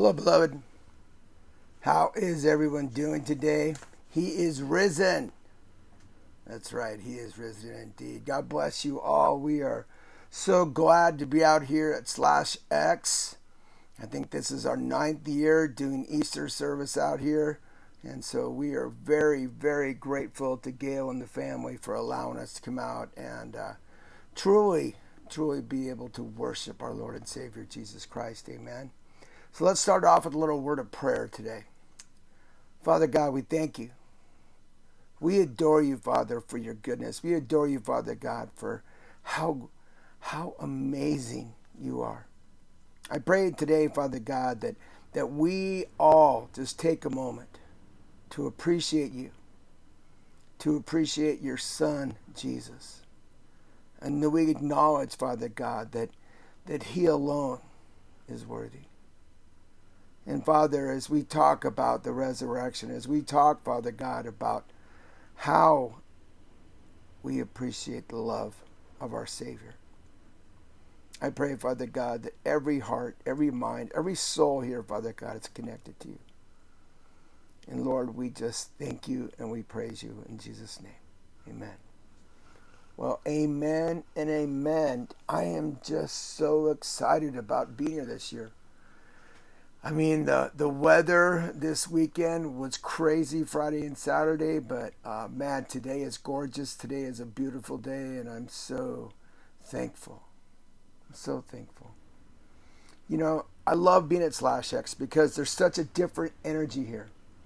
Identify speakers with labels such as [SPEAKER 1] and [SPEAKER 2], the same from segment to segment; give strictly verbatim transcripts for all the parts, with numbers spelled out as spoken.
[SPEAKER 1] Hello, beloved. How is everyone doing today? He is risen. That's right. He is risen indeed. God bless you all. We are so glad to be out here at Slash X. I think this is our ninth year doing Easter service out here. And so we are very, very grateful to Gail and the family for allowing us to come out and uh, truly, truly be able to worship our Lord and Savior, Jesus Christ. Amen. So let's start off with a little word of prayer today. Father God, we thank you. We adore you, Father, for your goodness. We adore you, Father God, for how, how amazing you are. I pray today, Father God, that, that we all just take a moment to appreciate you, to appreciate your Son, Jesus. And that we acknowledge, Father God, that, that he alone is worthy. And Father, as we talk about the resurrection, as we talk, Father God, about how we appreciate the love of our Savior, I pray, Father God, that every heart, every mind, every soul here, Father God, is connected to you. And Lord, we just thank you and we praise you in Jesus' name. Amen. Well, amen and amen. I am just so excited about being here this year. I mean, the, the weather this weekend was crazy, Friday and Saturday, but uh, man, today is gorgeous. Today is a beautiful day, and I'm so thankful. I'm so thankful. You know, I love being at Slash X because there's such a different energy here.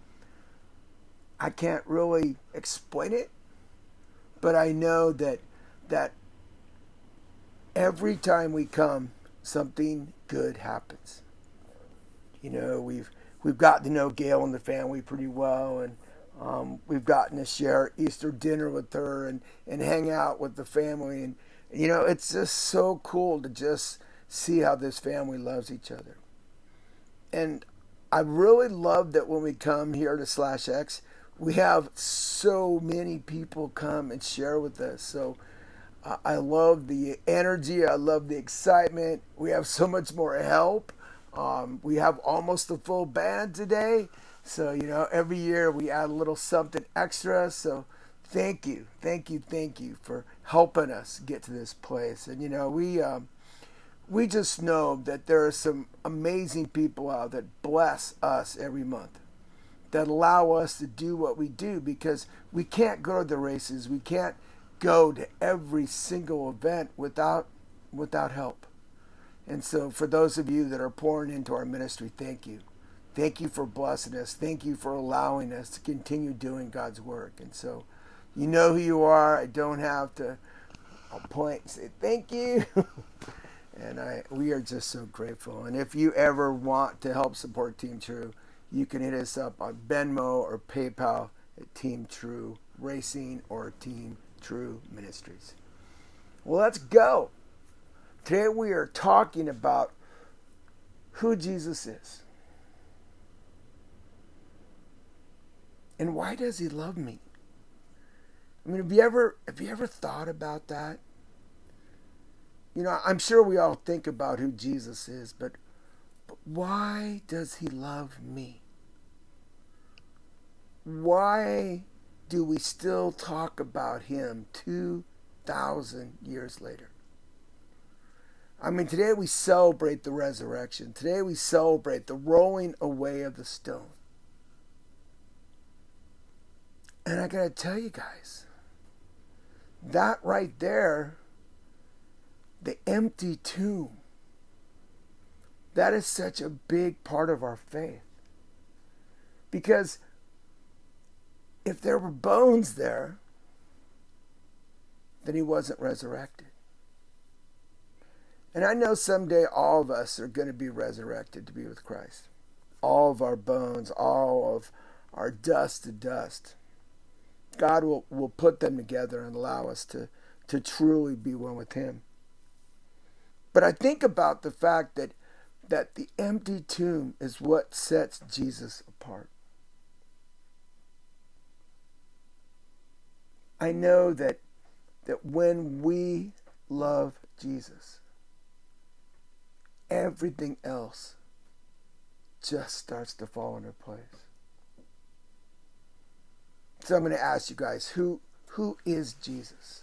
[SPEAKER 1] I can't really explain it, but I know that that every time we come, something good happens. You know, we've we've gotten to know Gail and the family pretty well, and um, we've gotten to share Easter dinner with her and, and hang out with the family. And, you know, it's just so cool to just see how this family loves each other. And I really love that when we come here to Slash X, we have so many people come and share with us. So uh, I love the energy. I love the excitement. We have so much more help. Um, we have almost a full band today. So, you know, every year we add a little something extra. So thank you. Thank you. Thank you for helping us get to this place. And, you know, we, um, we just know that there are some amazing people out that bless us every month, that allow us to do what we do, because we can't go to the races. We can't go to every single event without, without help. And so for those of you that are pouring into our ministry, thank you. Thank you for blessing us. Thank you for allowing us to continue doing God's work. And so you know who you are. I don't have to I'll point and say thank you. And I we are just so grateful. And if you ever want to help support Team True, you can hit us up on Venmo or PayPal at Team True Racing or Team True Ministries. Well, let's go. Today we are talking about who Jesus is. And why does he love me? I mean, have you ever have you ever thought about that? You know, I'm sure we all think about who Jesus is, but, but why does he love me? Why do we still talk about him two thousand years later? I mean, today we celebrate the resurrection. Today we celebrate the rolling away of the stone. And I gotta tell you guys, that right there, the empty tomb, that is such a big part of our faith. Because if there were bones there, then he wasn't resurrected. And I know someday all of us are going to be resurrected to be with Christ. All of our bones, all of our dust to dust. God will, will put them together and allow us to, to truly be one with him. But I think about the fact that, that the empty tomb is what sets Jesus apart. I know that, that when we love Jesus, everything else just starts to fall into place. So I'm going to ask you guys, who who is Jesus?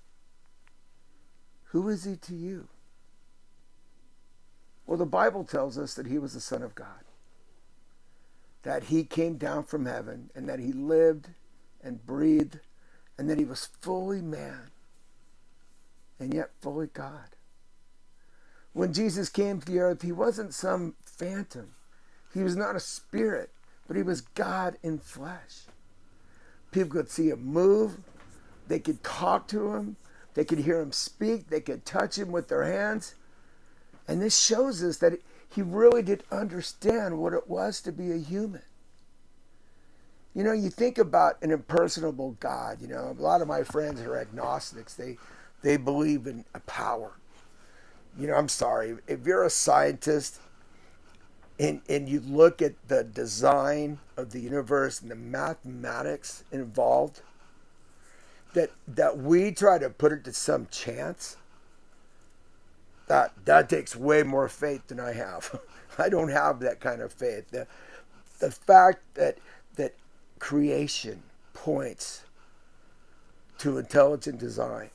[SPEAKER 1] Who is he to you? Well, the Bible tells us that he was the Son of God, that he came down from heaven, and that he lived and breathed, and that he was fully man, and yet fully God. When Jesus came to the earth, he wasn't some phantom. He was not a spirit, but he was God in flesh. People could see him move. They could talk to him. They could hear him speak. They could touch him with their hands. And this shows us that he really did understand what it was to be a human. You know, you think about an impersonable God. You know, a lot of my friends are agnostics. They, they believe in a power. You know, I'm sorry. If you're a scientist and, and you look at the design of the universe and the mathematics involved, that that we try to put it to some chance, that that takes way more faith than I have. I don't have that kind of faith. The, the fact that that creation points to intelligent design,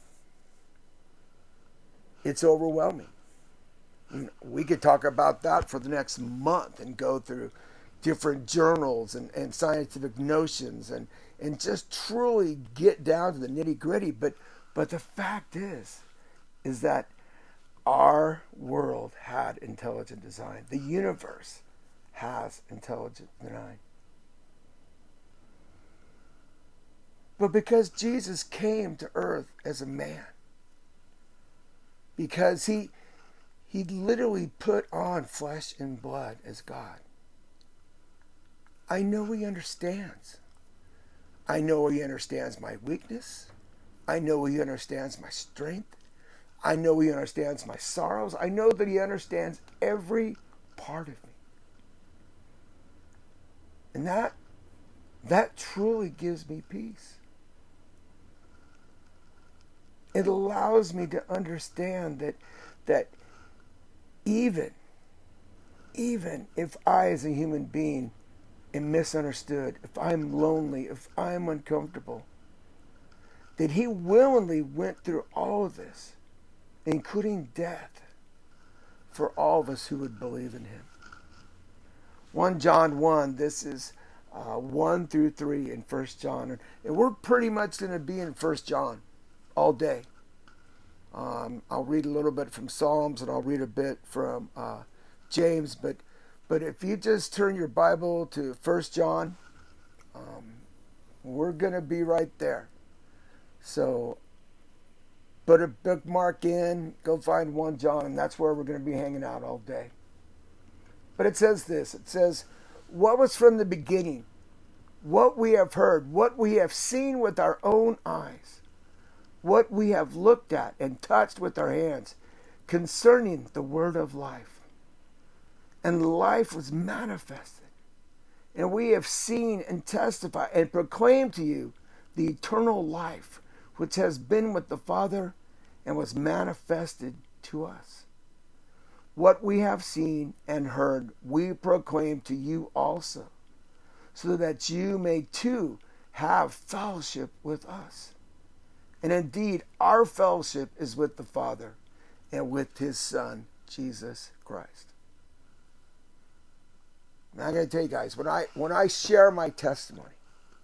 [SPEAKER 1] it's overwhelming. We could talk about that for the next month and go through different journals and, and scientific notions and, and just truly get down to the nitty gritty. But but the fact is, is that our world had intelligent design. The universe has intelligent design. But because Jesus came to earth as a man, because he he literally put on flesh and blood as God, I know he understands. I know he understands my weakness. I know he understands my strength. I know he understands my sorrows. I know that he understands every part of me. And that, that truly gives me peace. It allows me to understand that, that even, even if I as a human being am misunderstood, if I'm lonely, if I'm uncomfortable, that he willingly went through all of this, including death, for all of us who would believe in him. First John one, this is uh, one through three in First John. And we're pretty much going to be in First John all day. Um, I'll read a little bit from Psalms and I'll read a bit from uh, James. But but if you just turn your Bible to First John, um, we're going to be right there. So put a bookmark in, go find First John, and that's where we're going to be hanging out all day. But it says this, it says, what was from the beginning, what we have heard, what we have seen with our own eyes, what we have looked at and touched with our hands concerning the word of life. And life was manifested. And we have seen and testified and proclaimed to you the eternal life which has been with the Father and was manifested to us. What we have seen and heard, we proclaim to you also, so that you may too have fellowship with us. And indeed, our fellowship is with the Father and with his Son, Jesus Christ. Now, I'm going to tell you guys, when I when I share my testimony,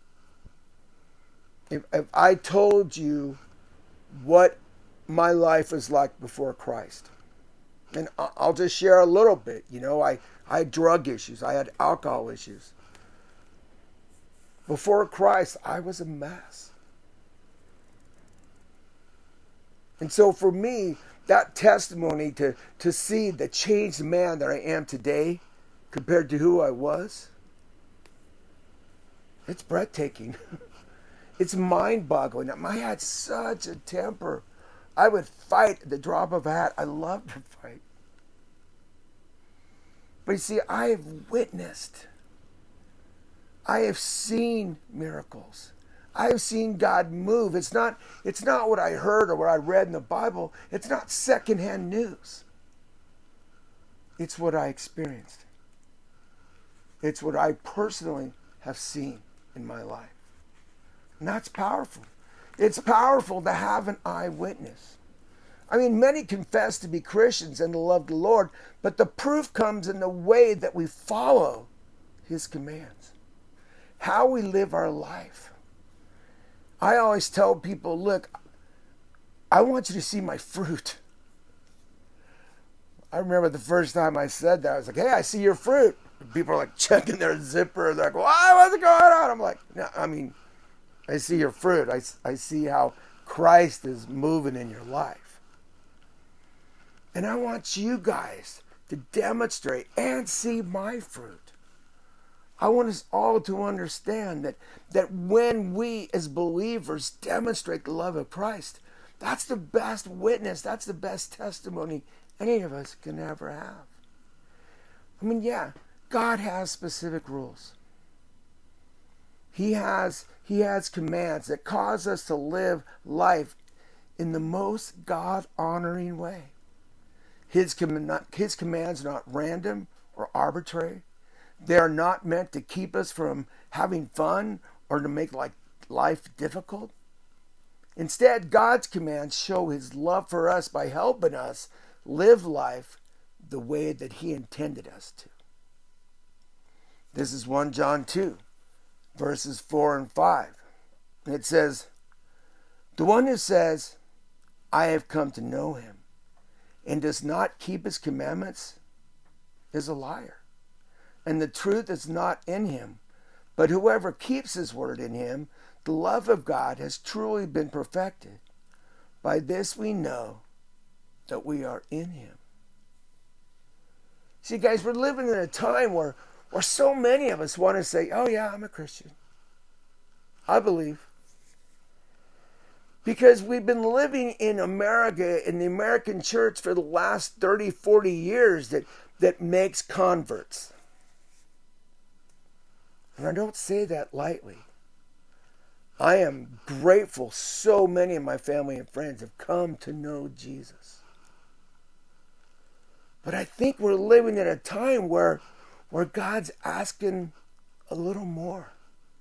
[SPEAKER 1] if, if I told you what my life was like before Christ, and I'll just share a little bit. You know, I, I had drug issues. I had alcohol issues. Before Christ, I was a mess. And so for me, that testimony to, to see the changed man that I am today compared to who I was, it's breathtaking. It's mind-boggling. I had such a temper. I would fight at the drop of a hat. I loved to fight. But you see, I have witnessed. I have seen miracles. I have seen God move. It's not, it's not what I heard or what I read in the Bible. It's not secondhand news. It's what I experienced. It's what I personally have seen in my life. And that's powerful. It's powerful to have an eyewitness. I mean, many confess to be Christians and to love the Lord, but the proof comes in the way that we follow His commands, how we live our life. I always tell people, look, I want you to see my fruit. I remember the first time I said that, I was like, hey, I see your fruit. And people are like checking their zipper. They're like, why? What's going on? I'm like, no, I mean, I see your fruit. I, I see how Christ is moving in your life. And I want you guys to demonstrate and see my fruit. I want us all to understand that, that when we as believers demonstrate the love of Christ, that's the best witness, that's the best testimony any of us can ever have. I mean, yeah, God has specific rules. He has, he has commands that cause us to live life in the most God-honoring way. His, com- his commands are not random or arbitrary. They are not meant to keep us from having fun or to make like life difficult. Instead, God's commands show His love for us by helping us live life the way that He intended us to. This is First John two, verses four and five. And it says, the one who says, I have come to know Him, and does not keep His commandments is a liar, and the truth is not in him. But whoever keeps His word in him, the love of God has truly been perfected. By this we know that we are in Him. See, guys, we're living in a time where, where so many of us want to say, oh yeah, I'm a Christian. I believe. Because we've been living in America, in the American church for the last thirty, forty years that, that makes converts. And I don't say that lightly. I am grateful so many of my family and friends have come to know Jesus. But I think we're living in a time where, where God's asking a little more.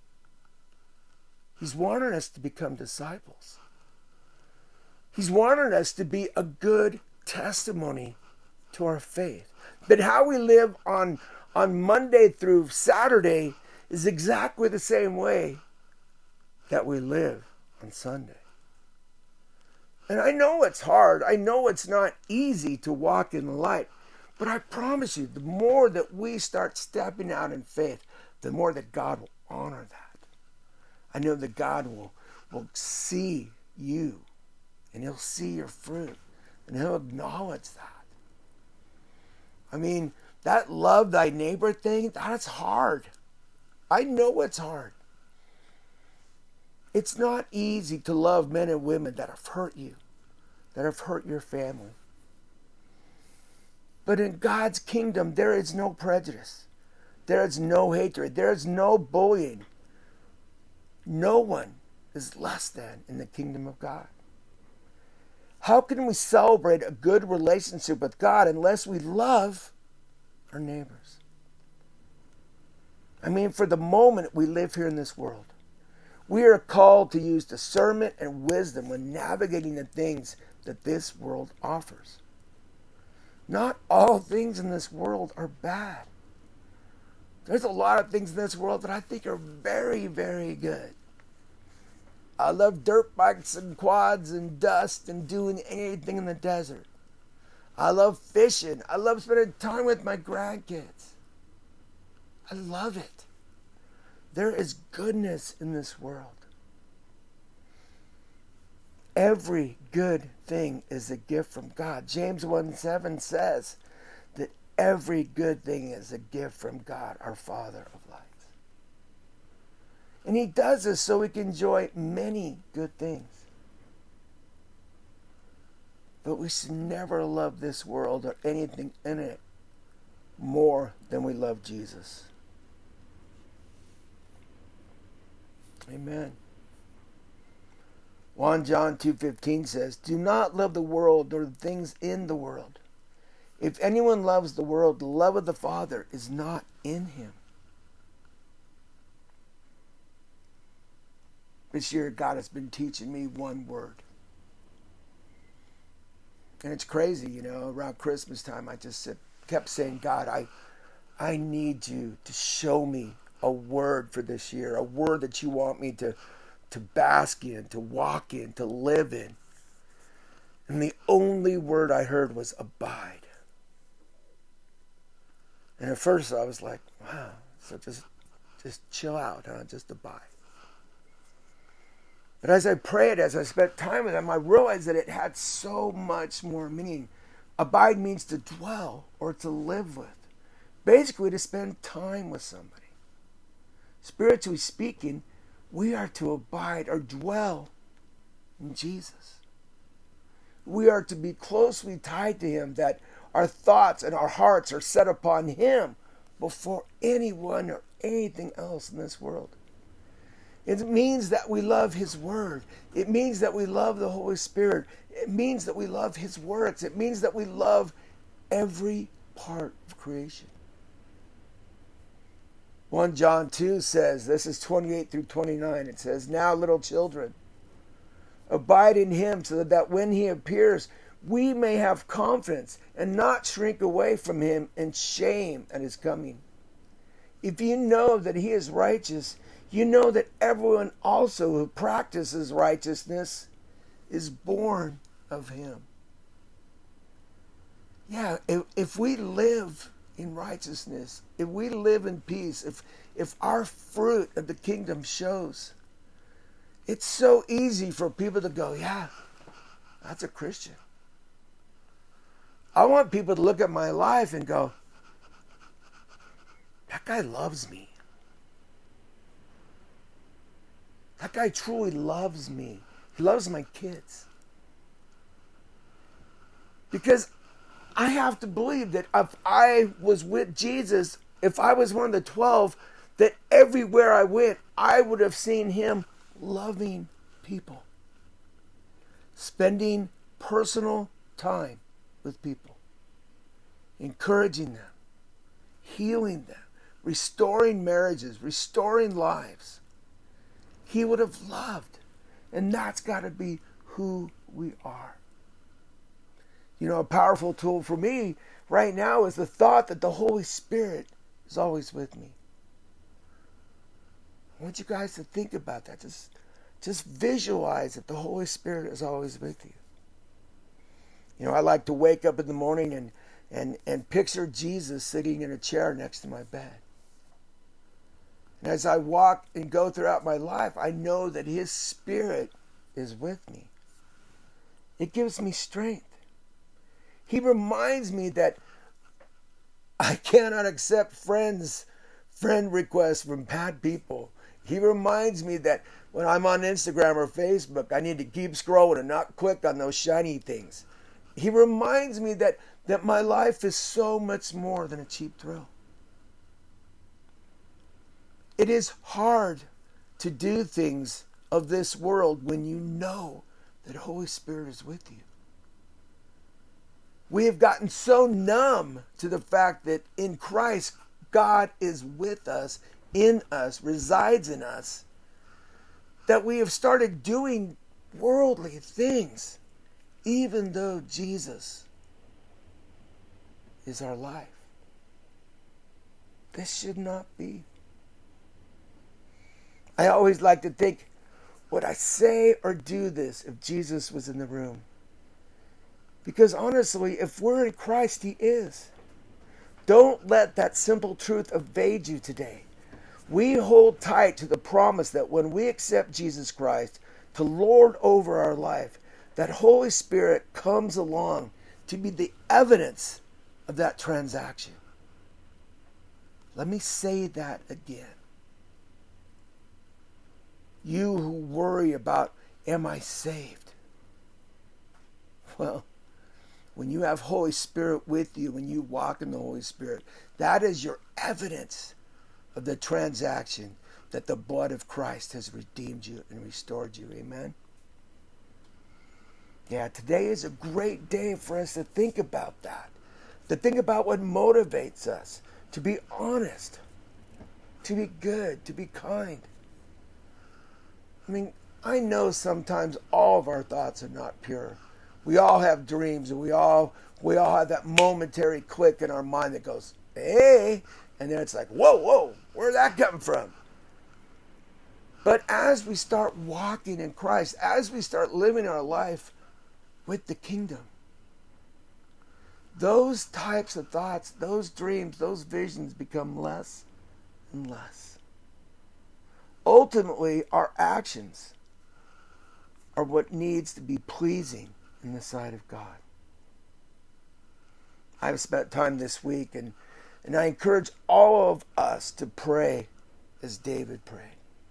[SPEAKER 1] He's wanting us to become disciples. He's wanting us to be a good testimony to our faith. But how we live on, on Monday through Saturday is exactly the same way that we live on Sunday. And I know it's hard. I know it's not easy to walk in the light. But I promise you, the more that we start stepping out in faith, the more that God will honor that. I know that God will, will see you, and He'll see your fruit, and He'll acknowledge that. I mean, that love thy neighbor thing, that's hard. I know it's hard. It's not easy to love men and women that have hurt you, that have hurt your family. But in God's kingdom, there is no prejudice. There is no hatred. There is no bullying. No one is less than in the kingdom of God. How can we celebrate a good relationship with God unless we love our neighbors? I mean, for the moment we live here in this world, we are called to use discernment and wisdom when navigating the things that this world offers. Not all things in this world are bad. There's a lot of things in this world that I think are very, very good. I love dirt bikes and quads and dust and doing anything in the desert. I love fishing. I love spending time with my grandkids. I love it. There is goodness in this world. Every good thing is a gift from God. James one seven says that every good thing is a gift from God, our Father of lights. And He does this so we can enjoy many good things. But we should never love this world or anything in it more than we love Jesus. Amen. First John two fifteen says, do not love the world or the things in the world. If anyone loves the world, the love of the Father is not in him. This year, God has been teaching me one word. And it's crazy, you know, around Christmas time, I just said, kept saying, God, I, I need you to show me a word for this year, a word that you want me to, to bask in, to walk in, to live in. And the only word I heard was abide. And at first I was like, wow, so just, just chill out, huh? Just abide. But as I prayed, as I spent time with him, I realized that it had so much more meaning. Abide means to dwell or to live with. Basically, to spend time with somebody. Spiritually speaking, we are to abide or dwell in Jesus. We are to be closely tied to him, that our thoughts and our hearts are set upon him before anyone or anything else in this world. It means that we love his word. It means that we love the Holy Spirit. It means that we love his works. It means that we love every part of creation. First John two says, this is twenty-eight through twenty-nine, it says, now little children, abide in him so that when he appears, we may have confidence and not shrink away from him in shame at his coming. If you know that he is righteous, you know that everyone also who practices righteousness is born of him. Yeah, if, if we live in righteousness, if we live in peace, if, if our fruit of the kingdom shows, it's so easy for people to go, yeah, that's a Christian. I want people to look at my life and go, that guy loves me. That guy truly loves me. He loves my kids. Because I have to believe that if I was with Jesus, if I was one of the twelve, that everywhere I went, I would have seen him loving people. Spending personal time with people. Encouraging them. Healing them. Restoring marriages. Restoring lives. He would have loved. And that's got to be who we are. You know, a powerful tool for me right now is the thought that the Holy Spirit is always with me. I want you guys to think about that. Just, just visualize that the Holy Spirit is always with you. You know, I like to wake up in the morning and, and, and picture Jesus sitting in a chair next to my bed. And as I walk and go throughout my life, I know that his Spirit is with me. It gives me strength. He reminds me that I cannot accept friends, friend requests from bad people. He reminds me that when I'm on Instagram or Facebook, I need to keep scrolling and not click on those shiny things. He reminds me that, that my life is so much more than a cheap thrill. It is hard to do things of this world when you know that Holy Spirit is with you. We have gotten so numb to the fact that in Christ, God is with us, in us, resides in us, that we have started doing worldly things, even though Jesus is our life. This should not be. I always like to think, would I say or do this if Jesus was in the room? Because honestly, if we're in Christ, he is. Don't let that simple truth evade you today. We hold tight to the promise that when we accept Jesus Christ to Lord over our life, that Holy Spirit comes along to be the evidence of that transaction. Let me say that again. You who worry about, am I saved? Well, when you have Holy Spirit with you, when you walk in the Holy Spirit, that is your evidence of the transaction that the blood of Christ has redeemed you and restored you. Amen? Yeah, today is a great day for us to think about that. To think about what motivates us. To be honest. To be good. To be kind. I mean, I know sometimes all of our thoughts are not pure. We all have dreams, and we all we all have that momentary click in our mind that goes, hey, and then it's like, whoa, whoa, where'd that come from? But as we start walking in Christ, as we start living our life with the kingdom, those types of thoughts, those dreams, those visions become less and less. Ultimately, our actions are what needs to be pleasing in the sight of God. I've spent time this week, and, and I encourage all of us to pray as David prayed.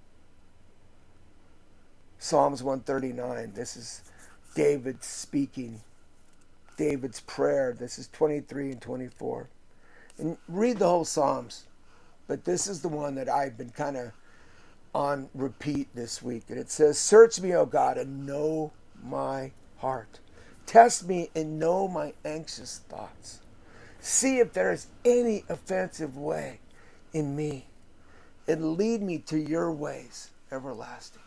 [SPEAKER 1] Psalms one thirty-nine, this is David speaking, David's prayer. This is twenty-three and twenty-four. And read the whole Psalms, but this is the one that I've been kind of on repeat this week. And it says, search me, O God, and know my heart. Test me and know my anxious thoughts. See if there is any offensive way in me, and lead me to your ways everlasting.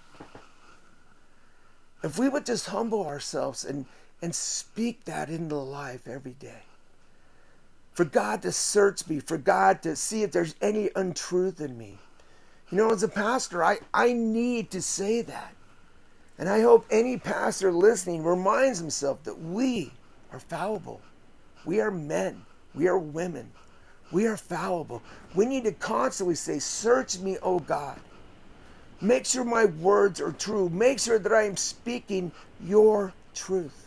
[SPEAKER 1] If we would just humble ourselves and, and speak that into life every day. For God to search me, for God to see if there's any untruth in me. You know, as a pastor, I, I need to say that. And I hope any pastor listening reminds himself that we are fallible. We are men. We are women. We are fallible. We need to constantly say, search me, O God. Make sure my words are true. Make sure that I am speaking your truth.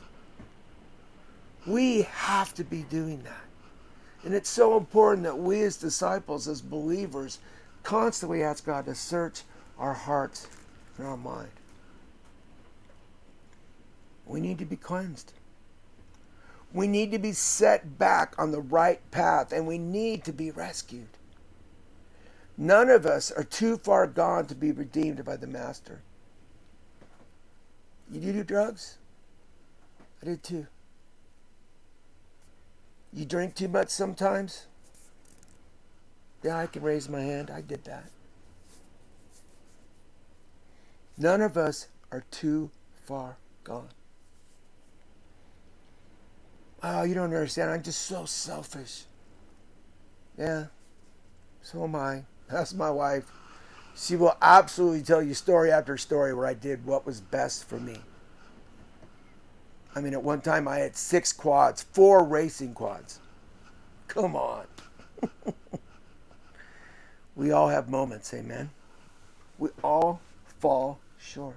[SPEAKER 1] We have to be doing that. And it's so important that we as disciples, as believers, constantly ask God to search our hearts and our mind. We need to be cleansed. We need to be set back on the right path, and we need to be rescued. None of us are too far gone to be redeemed by the Master. You do drugs? I did too. You drink too much sometimes? Yeah, I can raise my hand. I did that. None of us are too far gone. Oh, you don't understand. I'm just so selfish. Yeah, so am I. That's my wife. She will absolutely tell you story after story where I did what was best for me. I mean, at one time I had six quads, four racing quads. Come on. We all have moments, amen? We all fall short.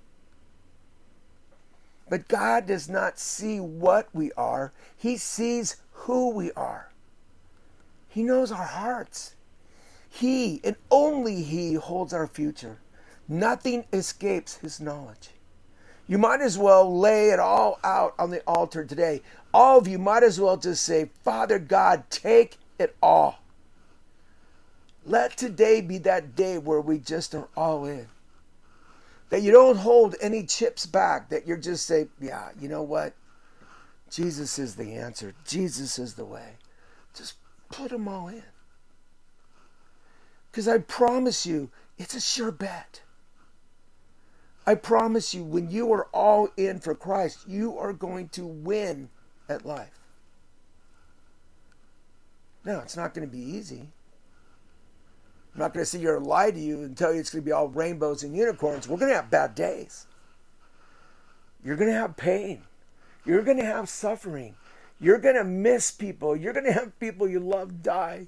[SPEAKER 1] But God does not see what we are. He sees who we are. He knows our hearts. He, and only He, holds our future. Nothing escapes His knowledge. You might as well lay it all out on the altar today. All of you might as well just say, Father God, take it all. Let today be that day where we just are all in. That you don't hold any chips back. That you're just say, yeah, you know what? Jesus is the answer. Jesus is the way. Just put them all in. Because I promise you, it's a sure bet. I promise you, when you are all in for Christ, you are going to win at life. Now, it's not going to be easy. I'm not going to sit here and lie to you and tell you it's going to be all rainbows and unicorns. We're going to have bad days. You're going to have pain. You're going to have suffering. You're going to miss people. You're going to have people you love die.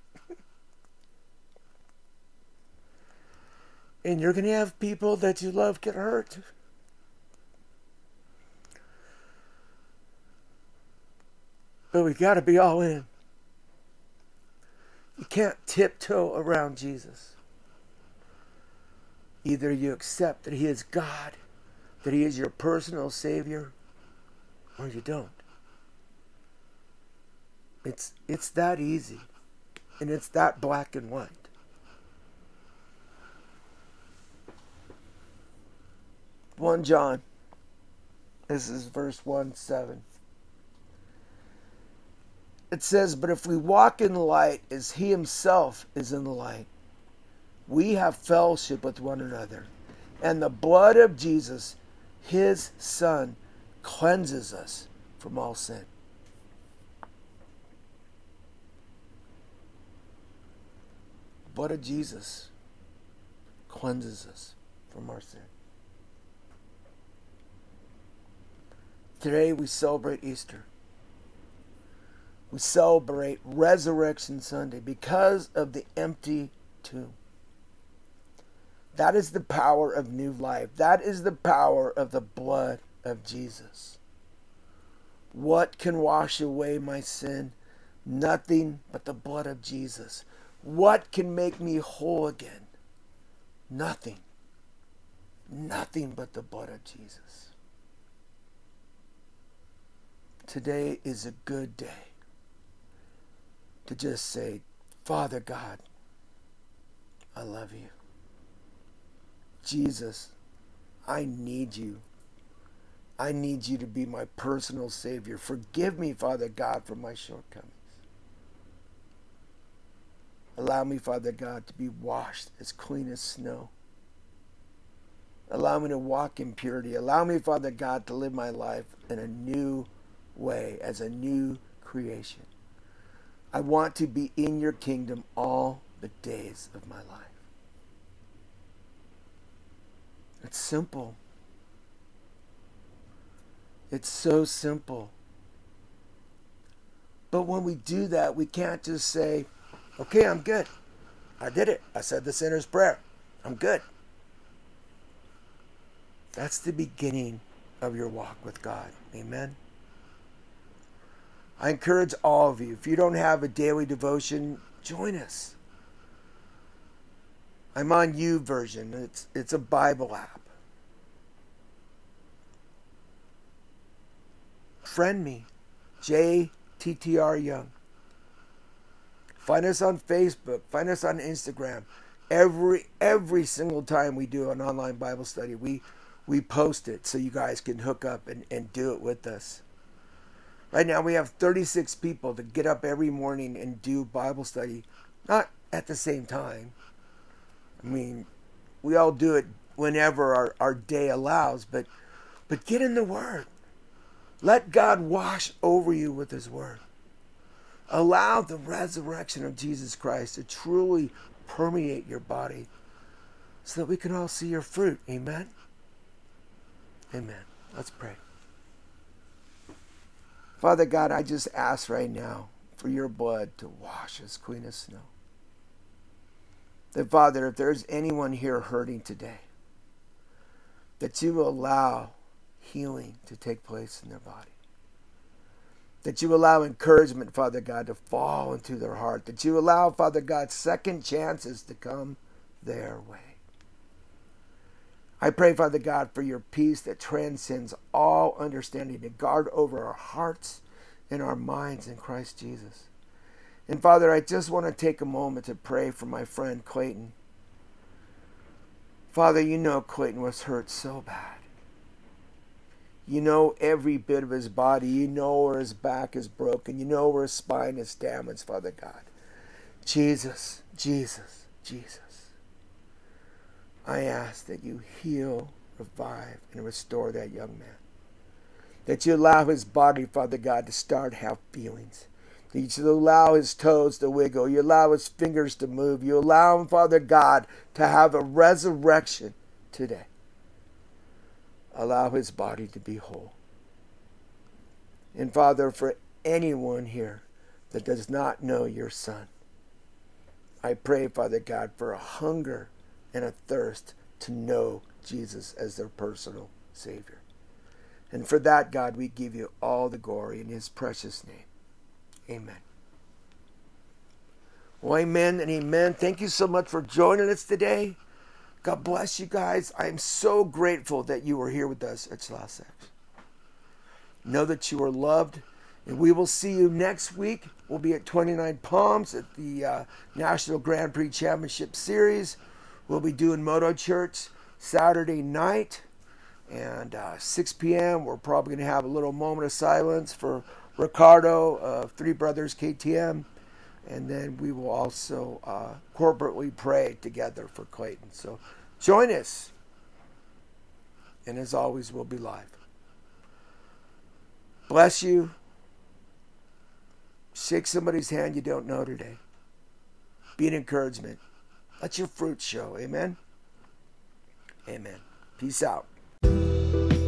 [SPEAKER 1] And you're going to have people that you love get hurt. But we got to be all in. You can't tiptoe around Jesus. Either you accept that He is God, that He is your personal Savior, or you don't. It's, it's that easy. And it's that black and white. First John, this is verse one, seven. It says, but if we walk in the light as He Himself is in the light, we have fellowship with one another. And the blood of Jesus, his Son, cleanses us from all sin. The blood of Jesus cleanses us from our sin. Today we celebrate Easter. We celebrate Resurrection Sunday because of the empty tomb. That is the power of new life. That is the power of the blood of Jesus. What can wash away my sin? Nothing but the blood of Jesus. What can make me whole again? Nothing. Nothing but the blood of Jesus. Today is a good day to just say, Father God, I love you. Jesus, I need you. I need you to be my personal Savior. Forgive me, Father God, for my shortcomings. Allow me, Father God, to be washed as clean as snow. Allow me to walk in purity. Allow me, Father God, to live my life in a new way, as a new creation. I want to be in your kingdom all the days of my life. It's simple. It's so simple. But when we do that, we can't just say, okay, I'm good. I did it. I said the sinner's prayer. I'm good. That's the beginning of your walk with God. Amen. I encourage all of you, if you don't have a daily devotion, join us. I'm on YouVersion. It's it's a Bible app. Friend me, J T T R Young. Find us on Facebook. Find us on Instagram. Every every single time we do an online Bible study, we we post it so you guys can hook up and, and do it with us. Right now we have thirty-six people that get up every morning and do Bible study, not at the same time. I mean, we all do it whenever our, our day allows, but but get in the Word. Let God wash over you with his Word. Allow the resurrection of Jesus Christ to truly permeate your body so that we can all see your fruit. Amen? Amen. Let's pray. Father God, I just ask right now for your blood to wash us clean as snow. That, Father, if there's anyone here hurting today, that you will allow healing to take place in their body. That you allow encouragement, Father God, to fall into their heart. That you allow, Father God, second chances to come their way. I pray, Father God, for your peace that transcends all understanding to guard over our hearts and our minds in Christ Jesus. And Father, I just want to take a moment to pray for my friend Clayton. Father, you know Clayton was hurt so bad. You know every bit of his body. You know where his back is broken. You know where his spine is damaged, Father God. Jesus, Jesus, Jesus. I ask that you heal, revive, and restore that young man. That you allow his body, Father God, to start to have feelings. That you allow his toes to wiggle. You allow his fingers to move. You allow him, Father God, to have a resurrection today. Allow his body to be whole. And Father, for anyone here that does not know your Son, I pray, Father God, for a hunger and a thirst to know Jesus as their personal Savior. And for that, God, we give you all the glory in his precious name. Amen. Well, amen and amen. Thank you so much for joining us today. God bless you guys. I am so grateful that you were here with us at Slausex. Know that you are loved, and we will see you next week. We'll be at twenty-nine Palms at the uh, National Grand Prix Championship Series. We'll be doing Moto Church Saturday night, and uh, six p.m. We're probably going to have a little moment of silence for Ricardo of Three Brothers K T M. And then we will also uh, corporately pray together for Clayton. So join us. And as always, we'll be live. Bless you. Shake somebody's hand you don't know today. Be an encouragement. Let your fruit show. Amen? Amen. Peace out.